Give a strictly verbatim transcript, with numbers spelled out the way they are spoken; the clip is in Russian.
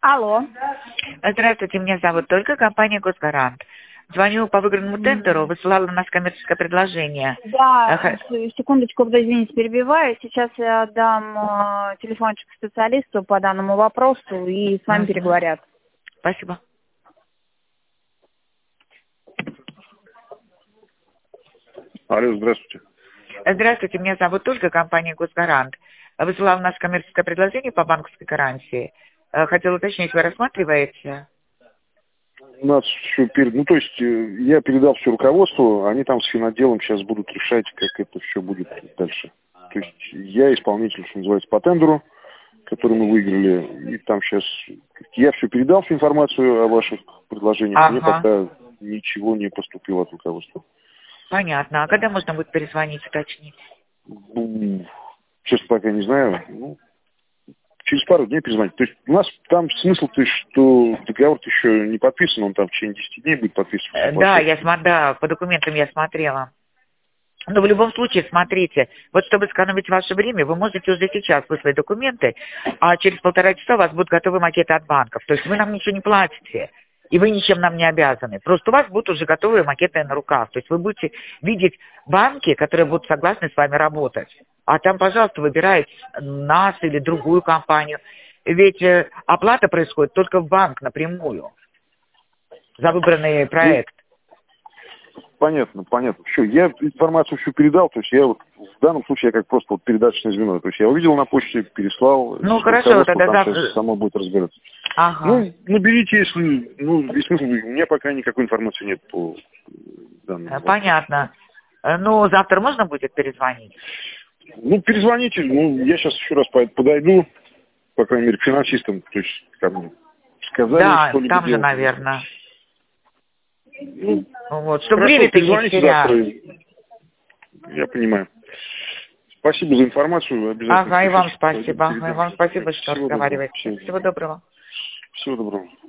Алло. Здравствуйте, меня зовут Ольга, компания «Госгарант». Звоню по выигранному тендеру, высылала на нас коммерческое предложение. Да, Ага. секундочку, извините, перебиваю. Сейчас я дам э, телефончик специалисту по данному вопросу и с вами Мгм. переговорят. Спасибо. Алло, здравствуйте. Здравствуйте, меня зовут Ольга, компания «Госгарант». Высылала на нас коммерческое предложение по банковской гарантии. Э, Хотела уточнить, вы рассматриваете? У нас все перед... Ну, то есть, э, я передал все руководству, они там с финотделом сейчас будут решать, как это все будет дальше. То есть, я исполнитель, что называется, по тендеру, который мы выиграли, и там сейчас... Я все передал, всю информацию о ваших предложениях, Ага. мне пока ничего не поступило от руководства. Понятно. А когда можно будет перезвонить, уточнить? Ну, честно, пока не знаю. Ну, через пару дней перезвонить. То есть у нас там смысл, то есть, что договор еще не подписан, он там в течение десяти дней будет подписан. Э, Да, я смо- да, по документам я смотрела. Но в любом случае, смотрите, вот чтобы сэкономить ваше время, вы можете уже сейчас выслать документы, а через полтора часа у вас будут готовы макеты от банков. То есть вы нам ничего не платите, и вы ничем нам не обязаны. Просто у вас будут уже готовые макеты на руках. То есть вы будете видеть банки, которые будут согласны с вами работать. А там, пожалуйста, выбирайте нас или другую компанию. Ведь э, оплата происходит только в банк напрямую за выбранный проект. Понятно, понятно. Все, я информацию всю передал, то есть я вот в данном случае я как просто вот передаточное звено. То есть я увидел на почте, переслал. Ну хорошо, тогда завтра... Само будет разбираться. Ага. Ну, наберите, если... Ну, без смысла, у меня пока никакой информации нет по данному. Понятно. Ну, завтра можно будет перезвонить? Ну, перезвоните, ну, я сейчас еще раз подойду, по крайней мере, к финансистам, то есть, как бы, сказали, да, что-либо там же, делать. наверное. Ну, вот, чтобы хорошо, время-то не перезвоните завтра. Я понимаю. Спасибо за информацию. Обязательно. Ага, и вам спасибо. И вам спасибо, что Всего разговариваете. Доброго. Всего доброго. Всего доброго.